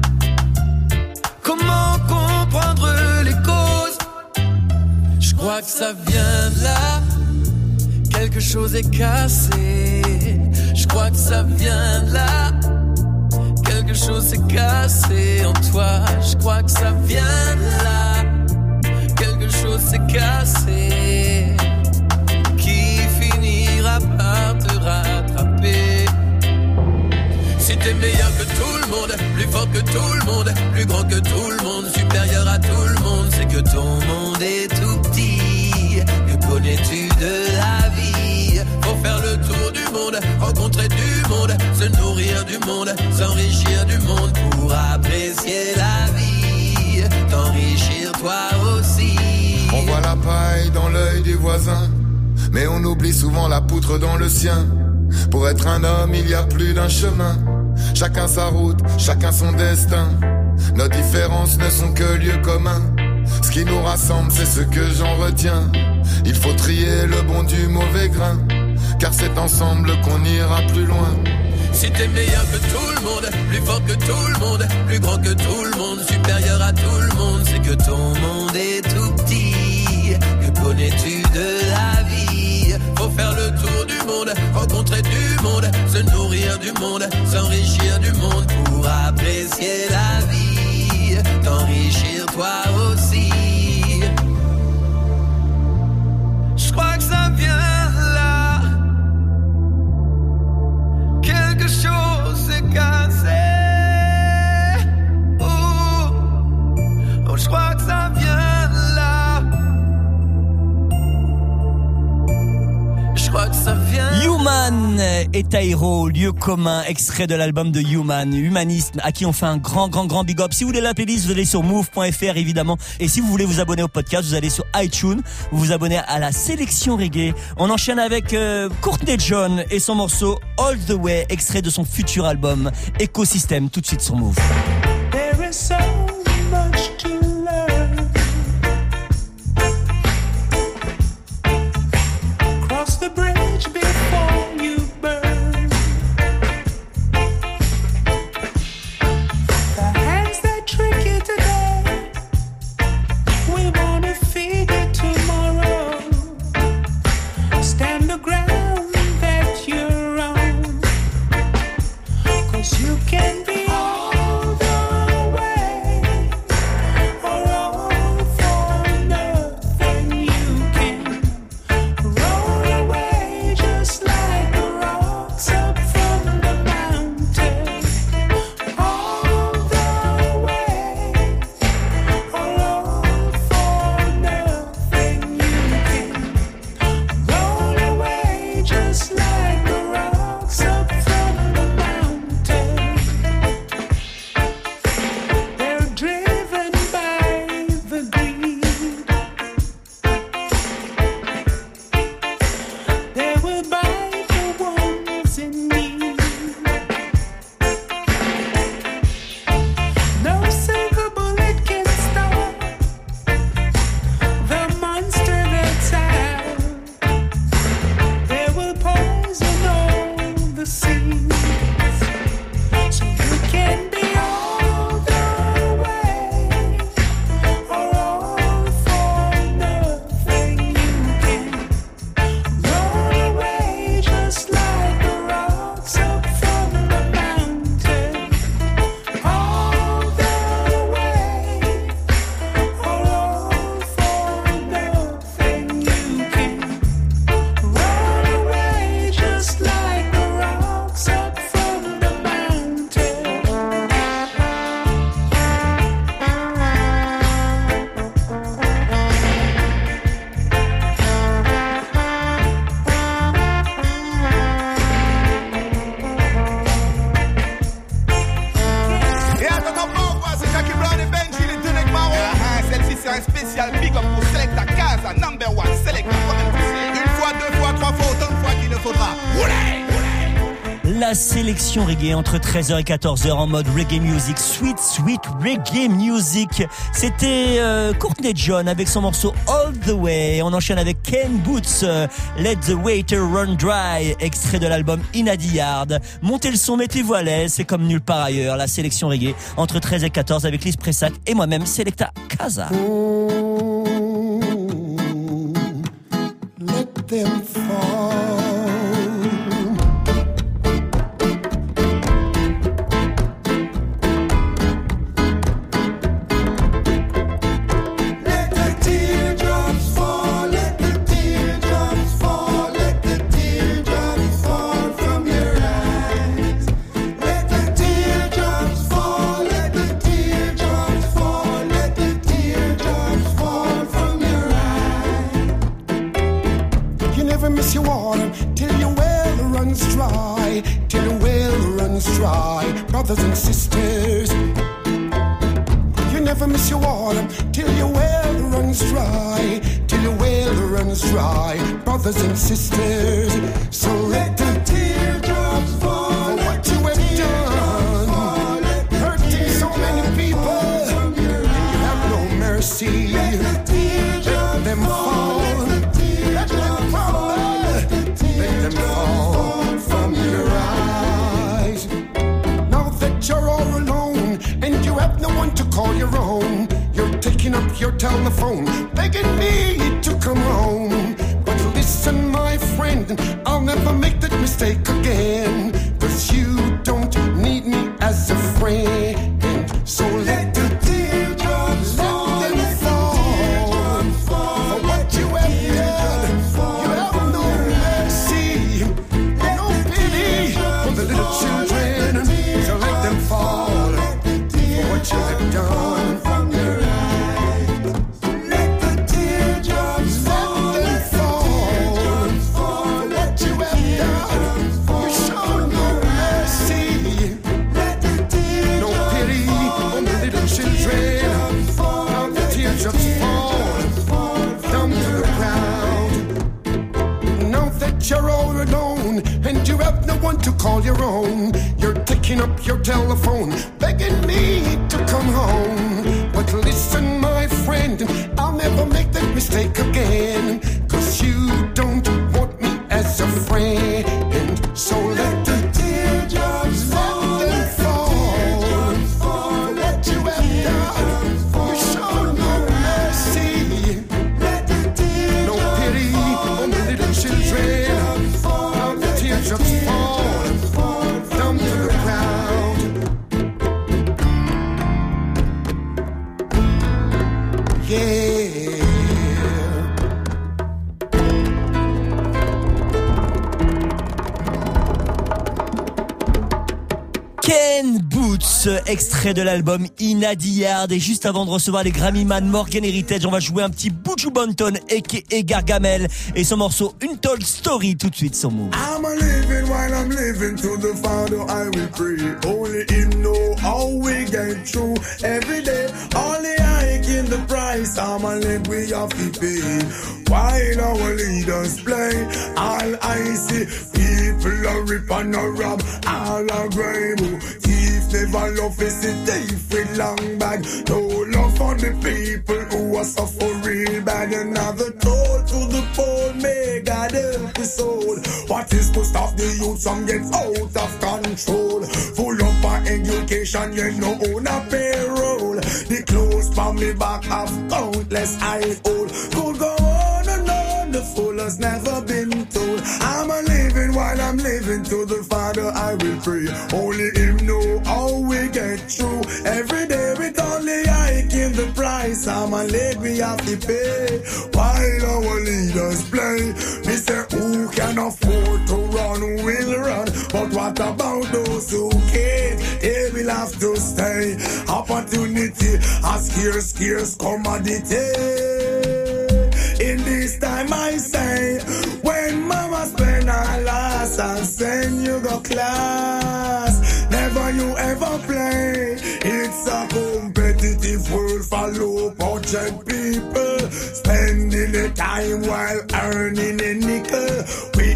comment comprendre les causes? Je crois que ça vient de là, quelque chose est cassé. Je crois que ça vient de là, quelque chose s'est cassé en toi. Je crois que ça vient de là, quelque chose s'est cassé, qui finira par te rattraper. Si t'es meilleur que tout le monde, plus fort que tout le monde, plus grand que tout le monde, supérieur à tout le monde, c'est que ton monde est tout petit. Que connais-tu de la vie? Faut faire le tour du monde, rencontrer du monde, se nourrir du monde, s'enrichir du monde pour apprécier la vie, t'enrichir toi aussi. On voit la paille dans l'œil du voisin, mais on oublie souvent la poutre dans le sien. Pour être un homme, il y a plus d'un chemin. Chacun sa route, chacun son destin. Nos différences ne sont que lieux communs. Ce qui nous rassemble, c'est ce que j'en retiens. Il faut trier le bon du mauvais grain, car c'est ensemble qu'on ira plus loin. Si t'es meilleur que tout le monde, plus fort que tout le monde, plus grand que tout le monde, supérieur à tout le monde, c'est que ton monde est tout petit. Que connais-tu de la vie? Faut faire le tour du monde, rencontrer du monde, se nourrir du monde, s'enrichir du monde pour apprécier la vie, t'enrichir toi aussi. Je crois que ça vient là, quelque chose s'est cassé. Oh, oh, je crois que ça vient là. Je crois que ça vient. Human et Taïro, lieu commun, extrait de l'album de Human, Humanisme, à qui on fait un grand, grand, grand big up. Si vous voulez la playlist, vous allez sur move point f r évidemment. Et si vous voulez vous abonner au podcast, vous allez sur iTunes, vous vous abonnez à la sélection reggae. On enchaîne avec euh, Courtney John et son morceau All the Way, extrait de son futur album Ecosystem, tout de suite sur Move. There is so much to learn. Cross the bridge before you burn. The hands that trick you today, we wanna feed you tomorrow. Stand the ground that you're on, 'cause you can be all the way or all for nothing. You can roll away just like the rocks up from the mountain. All the way or all for nothing. You can roll away just like the rocks up from the mountain. sélection reggae entre treize heures et quatorze heures en mode reggae music, sweet sweet reggae music. C'était euh, Courtney John avec son morceau All the Way. On enchaîne avec Ken Boots, euh, Let the Water Run Dry, extrait de l'album In a Yard. Montez le son, mettez-vous à l'aise, c'est comme nulle part ailleurs. La sélection reggae entre treize et quatorze avec Lise Pressac et moi-même Selecta Casa. Oh, let them fall. Brothers and sisters, you never miss your water till your well runs dry, till your well runs dry, brothers and sisters. So let the teardrops fall for what you have done, hurting so many people. You have no mercy. Let them fall. Let them fall. Let them fall from your eyes. You're all alone and you have no one to call your own. You're taking up your telephone, begging me to come home. But listen, my friend, I'll never make that mistake again. 'Cause you don't need me as a friend. So let the teardrops fall, let them fall for what you have done. You have no mercy, no pity for the little children. So let them fall for what you have done from your eyes. Let the teardrops fall, let them fall for what you have done. You show no mercy, no pity on the little children. Now the teardrops fall down to the ground. Now that you're all alone and you have no one to call your own, you're taking up your telephone, begging me to come home. But listen, my friend, I'll never make that mistake again. 'Cause you don't want me as a friend. So let the teardrops fall, let them fall for what you have done. You show no mercy, no pity on the little children. Now the teardrops fall down to the ground. Yeah. Ken Boots, extrait de l'album In a Yard. Et juste avant de recevoir les Grammy Man Morgan Heritage, on va jouer un petit Buju Banton aka Gargamel et son morceau Untold Story tout de suite sur Move. I'm a living while I'm living to the Father I will pray. Only Him know how we get through every day. Only I in the price I'm a let we have to pay. While our leaders play, all I see people are rip and a rob, all are grave. Thief never love is a thief with long bag. No love for the people who are suffer real bad. Another toll to the poor, may God help his soul. What is to stop the youth from get out of control? Full up for education, you know on a payroll. The clothes from me back have countless I old. Could go on and on, the fool has never been told. I'm a living while I'm living to the Father I will pray. Only Him know how we get through every day with only I in the price. I'm a late we have to pay while our leaders play. Me say who can afford to run will run, but what about those who can't? They will have to stay. Opportunity a scarce, scarce commodity. In this time I say, when mama spend her last and send you go class, never you ever play. It's a competitive world for low budget people, spending the time while earning a nickel with no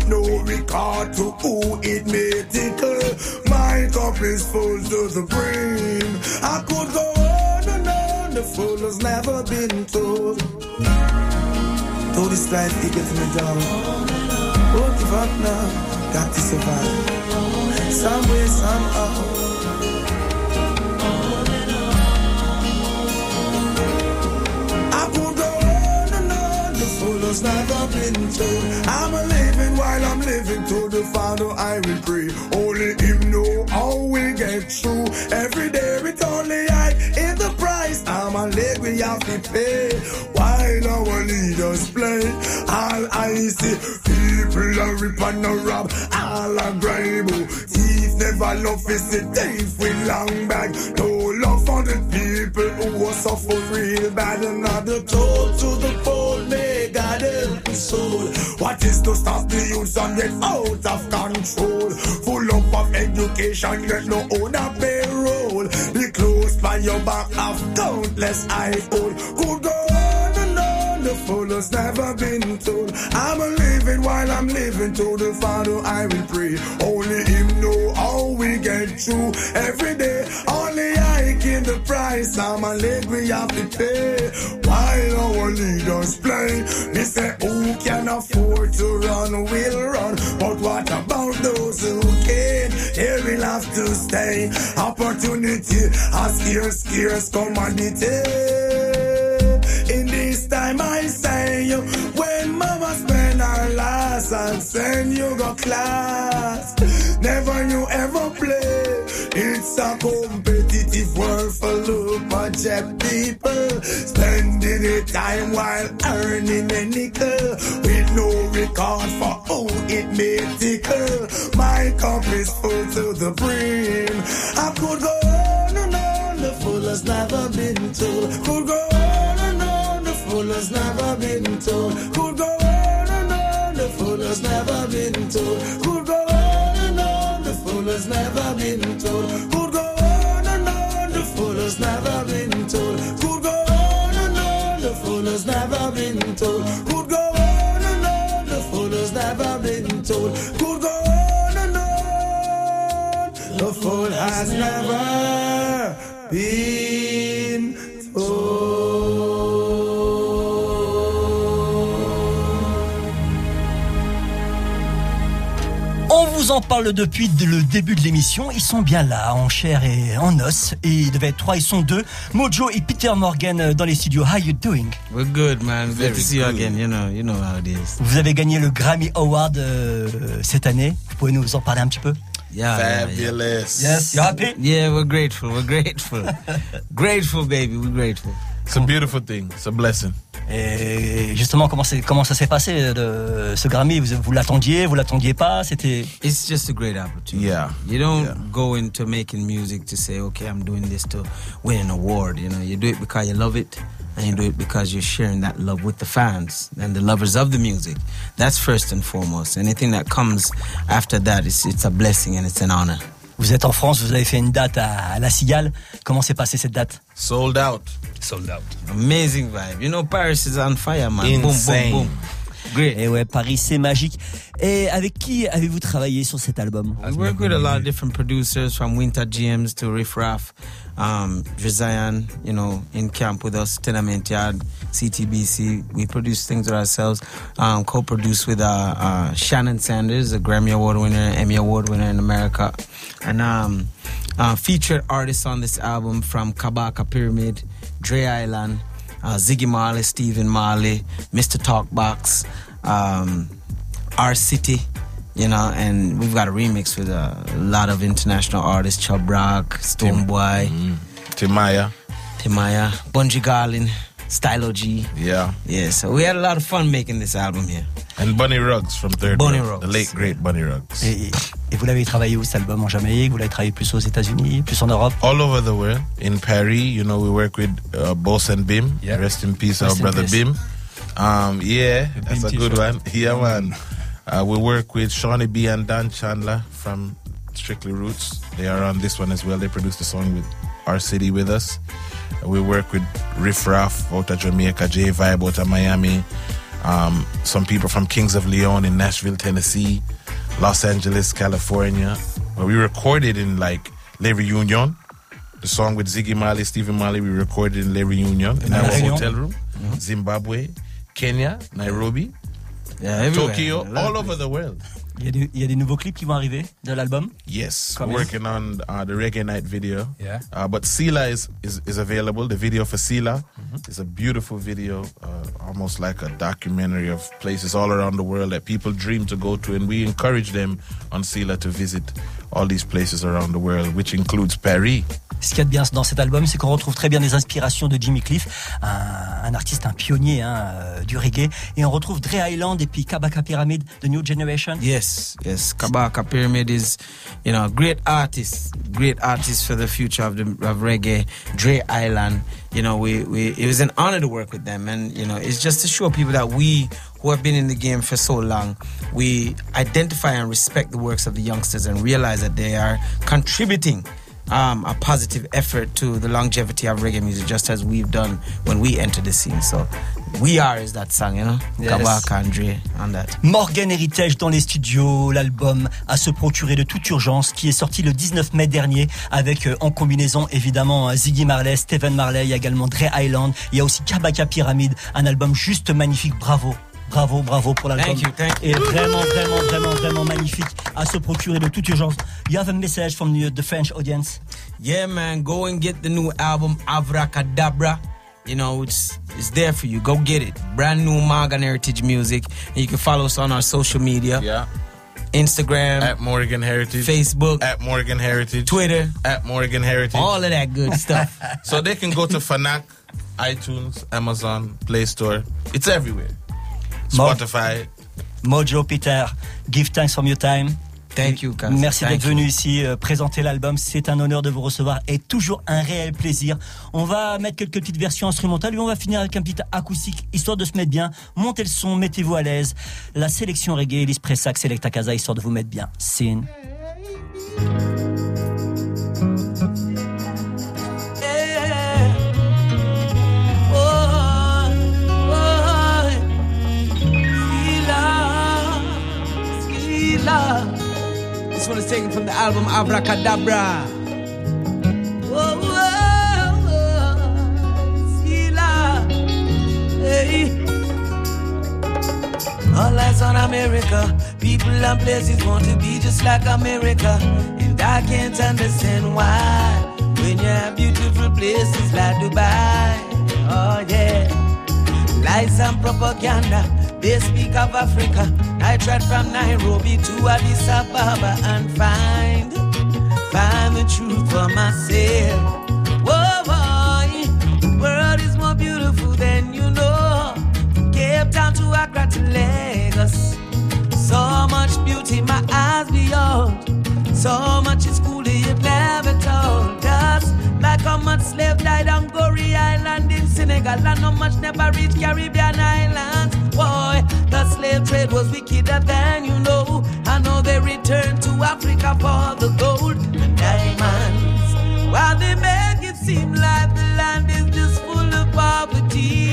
record to who it may tickle. My cup is full to the brim. I could go on and on, the fool has never been told. Through this life, it gets me down. Won't give up now, got to survive. Some way, somehow. I could go on and on, the fool has never been told. I'm a living while I'm living, to the Father I will pray. Only Him know how we get through. Every day it's only I in the price. I'm a leg we have to pay. While our leaders play, all I see, people are rip and a rob, all are grime. Thief never love is the thief with long bag. No love for the people who are suffer real bad. Another toll to the poor, may God help his soul. What is to stop the youth and get out of control? Full up of education, get no owner payroll. The clothes by your back have countless eye hole. Could go on and on, the fool has never been told. I'm a living while I'm living, to the Father I will pray. Only Him know how we get through. Every day, only I give the price. I'm a leg we have to pay. While our leaders play, they say who can afford to run will run. But what about those who can't? They will have to stay. Opportunity, a scarce, scarce commodity. In this time I say you, when mama spend her last and send you go class, never you ever play. It's a competitive world full of budget people, spending their time while earning a nickel, with no regard for who it may tickle. My cup is full to the brim. I could go on and on, the fool has never been told. Could go on and on, the fool has never been told. Could go on and on, the fool has never been told. Could go on and on, the fool has never been told. Could go on and on, the fool has never been told. Could go on and on, the fool has never been told. Could go on and on, the fool has never been told. Could go on and on, the fool has never been told. On vous en parle depuis le début de l'émission. Ils sont bien là, en chair et en os. Et ils devaient être trois, ils sont deux. Mojo et Peter Morgan dans les studios. How you doing? We're good, man. Good to see you again. You know, you know how it is. Vous avez gagné le Grammy Award euh, cette année. Vous pouvez nous en parler un petit peu? Yeah, Fabulous. Yeah, yeah. Yes, you happy? Yeah, we're grateful. We're grateful. Grateful, baby. We're grateful. It's a beautiful thing. It's a blessing. Et justement, comment, c'est, comment ça s'est passé de ce Grammy? Vous, vous l'attendiez, vous l'attendiez pas? C'était. It's just a great opportunity. Yeah. You don't yeah. go into making music to say, okay, I'm doing this to win an award. You know, you do it because you love it, and you do it because you're sharing that love with the fans and the lovers of the music. That's first and foremost. Anything that comes after that, it's, it's a blessing and it's an honor. Vous êtes en France, vous avez fait une date à La Cigale. Comment s'est passée cette date? Sold out. Sold out. Amazing vibe. You know, Paris is on fire, man. Insane. Boom, boom, boom. Great. Et ouais, Paris, c'est magique. Et avec qui avez-vous travaillé sur cet album? I work with a lot of different producers, from Winter James to Riff Raff, um, Drizayan, you know, in camp with us, Tenement Yard, C T B C. We produce things with ourselves. Um, co-produced with uh, uh, Shannon Sanders, a Grammy Award winner, Emmy Award winner in America. And um, uh, featured artists on this album from Kabaka Pyramid, Dre Island, uh, Ziggy Marley, Stephen Marley, Mister Talkbox, um, Our City, you know, and we've got a remix with a lot of international artists, Chubb Rock, Stonebwoy, mm-hmm. Timaya, Timaya, Bunji Garlin, Stylo G. Yeah. Yeah, so we had a lot of fun making this album here. And Bunny Ruggs from Third Bunny Ruggs, Ruggs. the late great Bunny Ruggs. Et, et vous l'avez travaillé où cet album? En Jamaïque? Vous l'avez travaillé plus aux États-Unis, plus en Europe? All over the world. In Paris, you know, we work with uh, Boss and Bim. Yeah. Rest in peace, Rest our in brother peace. Bim. Um, yeah, The that's Bim a good t-shirt. one. Yeah, man. Uh, we work with Shawnee B and Dan Chandler from Strictly Roots. They are on this one as well. They produced the song with Our City with us. Uh, we work with Riff Raff out of Jamaica, J Vibe out of Miami. Um, some people from Kings of Leon in Nashville, Tennessee. Los Angeles, California. Well, we recorded in like La Reunion. The song with Ziggy Marley, Stephen Marley, we recorded in La Reunion in our hotel room. Mm-hmm. Zimbabwe, Kenya, Nairobi, yeah, Tokyo, all over the world. Il y, a des, il y a des nouveaux clips qui vont arriver de l'album. Yes, we're working on uh, the Reggae Night video. Yeah. Uh, but Sila is, is, is available. The video for Sila mm-hmm. is a beautiful video, uh, almost like a documentary of places all around the world that people dream to go to. And we encourage them on Sila to visit all these places around the world, which includes Paris. Ce qu'il y a de bien dans cet album, c'est qu'on retrouve très bien des inspirations de Jimmy Cliff, un, un artiste, un pionnier hein, euh, du reggae. Et on retrouve Dre Island et puis Kabaka Pyramid, The New Generation. Yes, yes. Kabaka Pyramid is, you know, a great artist, great artist for the future of the of reggae. Dre Island, you know, we, we it was an honor to work with them. And, you know, it's just to show people that we, who have been in the game for so long, we identify and respect the works of the youngsters and realize that they are contributing Um, a positive effort to the longevity of reggae music, just as we've done when we entered the scene. So, We Are is that song, you know? Yes. Kabaka, Andre, and that. Morgan Heritage dans les studios, l'album à se procurer de toute urgence, qui est sorti le dix-neuf mai dernier, avec euh, en combinaison évidemment Ziggy Marley, Stephen Marley, il y a également Dre Island, il y a aussi Kabaka Pyramid, un album juste magnifique, bravo. Bravo, bravo pour l'album. Thank you, thank you. Et vraiment, vraiment, vraiment, vraiment magnifique à se procurer de toute urgence. You have a message from the, the French audience? Yeah, man, go and get the new album, Avracadabra. You know, it's it's there for you. Go get it. Brand new Morgan Heritage music. And you can follow us on our social media. Yeah. Instagram. At Morgan Heritage. Facebook. At Morgan Heritage. Twitter. At Morgan Heritage. All of that good stuff. So they can go to Fnac, iTunes, Amazon, Play Store. It's everywhere. Spotify. Mojo, Peter, give thanks from your time. Thank you, Kaz. Merci Thank d'être you. venu ici euh, présenter l'album. C'est un honneur de vous recevoir et toujours un réel plaisir. On va mettre quelques petites versions instrumentales et on va finir avec un petit acoustique histoire de se mettre bien. Montez le son, mettez-vous à l'aise. La sélection reggae, l'Ispressac, Selecta Casa, histoire de vous mettre bien. Sin. This one is taken from the album Abracadabra. Whoa, whoa, whoa, Sila, hey. All eyes on America. People and places want to be just like America, and I can't understand why. When you have beautiful places like Dubai, oh yeah. Lies and propaganda, they speak of Africa. I tried from Nairobi to Addis Ababa and find, find the truth for myself. Whoa, boy, the world is more beautiful than you know. From Cape Town to Accra to Lagos. So much beauty my eyes behold. So much is cool that you've never told us. Like how much slave died on Goree Island in Senegal, and how much never reached Caribbean islands. Boy, the slave trade was wickeder than you know. I know they returned to Africa for the gold and diamonds, while they make it seem like the land is just full of poverty,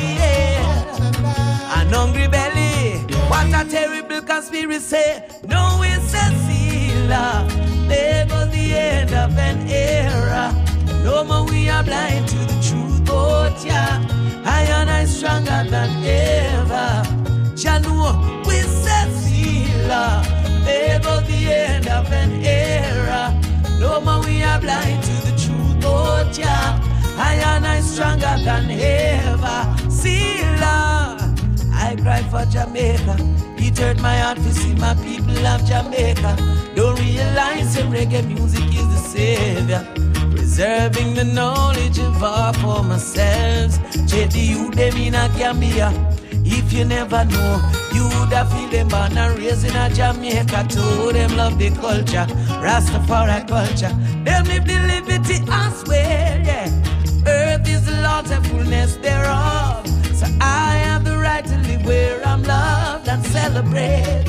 yeah. An hungry belly, what a terrible conspiracy. No, it's a Sila. There goes the end of an era. No more we are blind to the truth, but yeah, I and I stronger than ever. Janu, we said Sila. There goes the end of an era. No more we are blind to the truth, but yeah, I and I stronger than ever. Sila, I cry for Jamaica. It hurt my heart to see my people of Jamaica don't realize that reggae music is the savior. Preserving the knowledge of our former selves. Check the youth them in a Gambia. If you never know, you would have feel them born and raised in a Jamaica too. Them love the culture, Rastafari culture. Them live the liberty, I swear, yeah. Earth is the Lord's and fullness thereof. So I have the right to live where I'm loved and celebrated.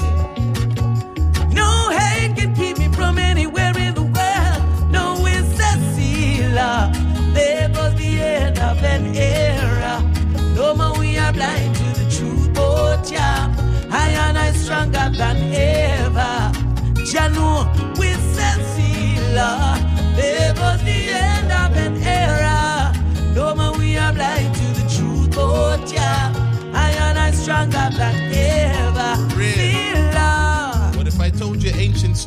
No hate can keep me from anywhere in the world. No, it's a Sila. There goes the end of an era. No more we are blind to the truth, but yeah, I and I stronger than ever.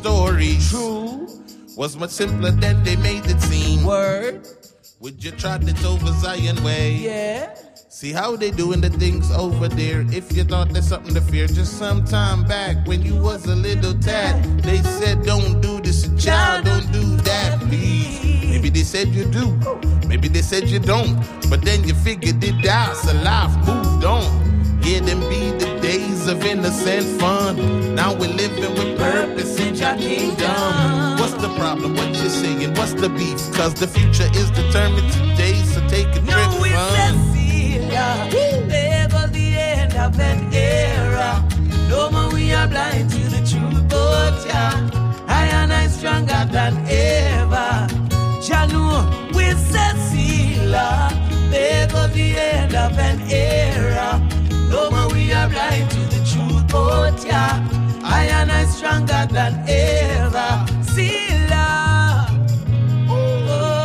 story. True. Was much simpler than they made it seem. Word. Would you trot it over Zion way? Yeah. See how they doing the things over there. If you thought there's something to fear, just some time back when you was a little tad, they said don't do this, child, don't do that, please. Maybe they said you do, maybe they said you don't, but then you figured it out, so life moved on. Yeah, them be the days of innocent fun. Now we're living with purpose in your kingdom. What's the problem? What you saying? What's the beef? Cause the future is determined today, so take a trip. Now we Cecilia, there goes the end of that era. No more we are blind to the truth, but yeah, I and I stronger than ever. Janu with Cecilia, there goes the end of an era. No more we are blind to the truth, but yeah, I and I stronger than ever. Sila, oh,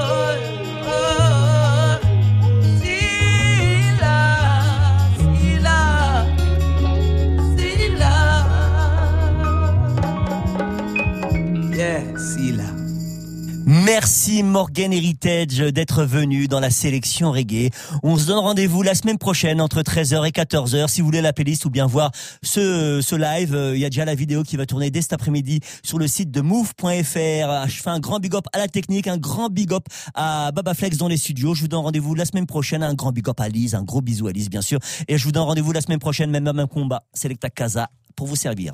oh, Sila, Sila, Sila. Yeah, Sila. Merci Morgan Heritage d'être venu dans la sélection reggae. On se donne rendez-vous la semaine prochaine entre treize heures et quatorze heures. Si vous voulez la playlist ou bien voir ce, ce live, il y a déjà la vidéo qui va tourner dès cet après-midi sur le site de move point f r. Je fais un grand big up à la technique, un grand big up à Baba Flex dans les studios. Je vous donne rendez-vous la semaine prochaine. Un grand big up à Lise, un gros bisou à Lise bien sûr. Et je vous donne rendez-vous la semaine prochaine, même à même combat. Selecta Casa pour vous servir.